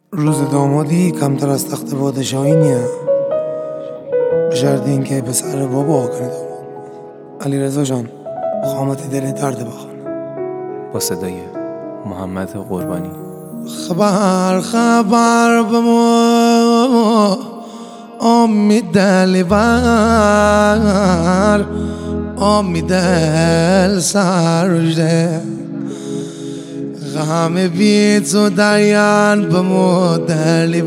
روز دامادی کمتر از تخت پادشاهی نیه، به شرط اینکه پسر بابا کنه داماد. علیرضا جان خامت دل درد بخوان با صدای محمد قربانی. خبر به ما امید دل بر امید دل سرجده غم بی تو دیان به ما دل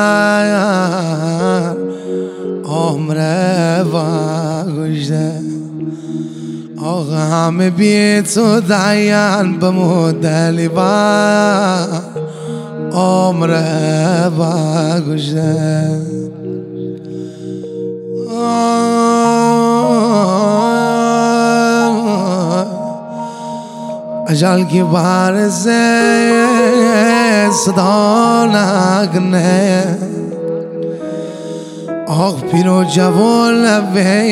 بر عمره و گشته غم بی تو دیان به ما دل بر عمره و گشته اجل کی بار سے صدا نگنے آخ پیرو جوان لبے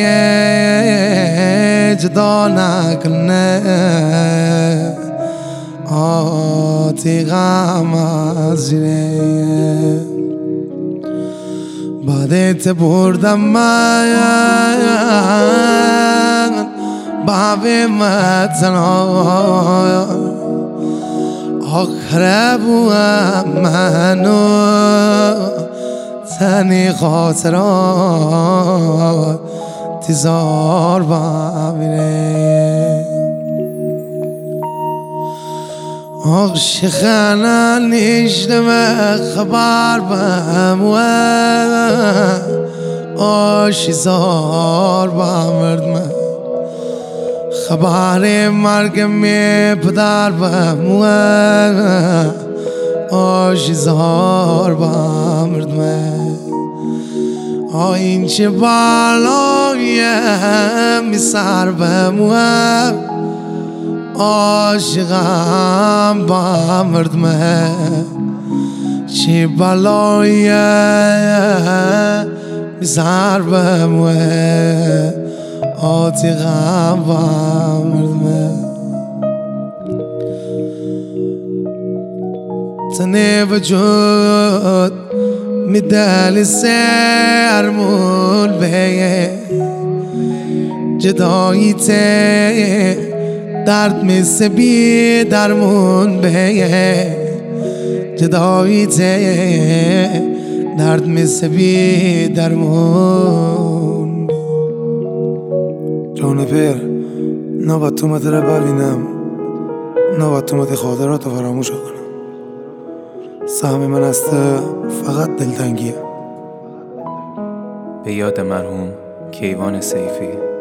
جدا نگنے آتی غم ازیره بعدت بردم من باب متنا آخر بوام منو تنی خاطرات تزار بمیره عاشقانه نیشتم خبر بموه آشی زار بمردم خبر مرگ می پدر بموه آشی زار بمردم این چه بالایم می سر بموه عاشقم با مردمه چی بلایه میزار بموه عاشقم با مردمه تنه وجود میدل سرمون به جدایی ته درد مثل بی درمون به جدایی ته درد مثل بی درمون جانفر نباید تو مت رو ببینم نباید تو مت خاطرات رو فراموش کنم سهم من است فقط دلتنگیه به یاد مرحوم کیوان سیفی.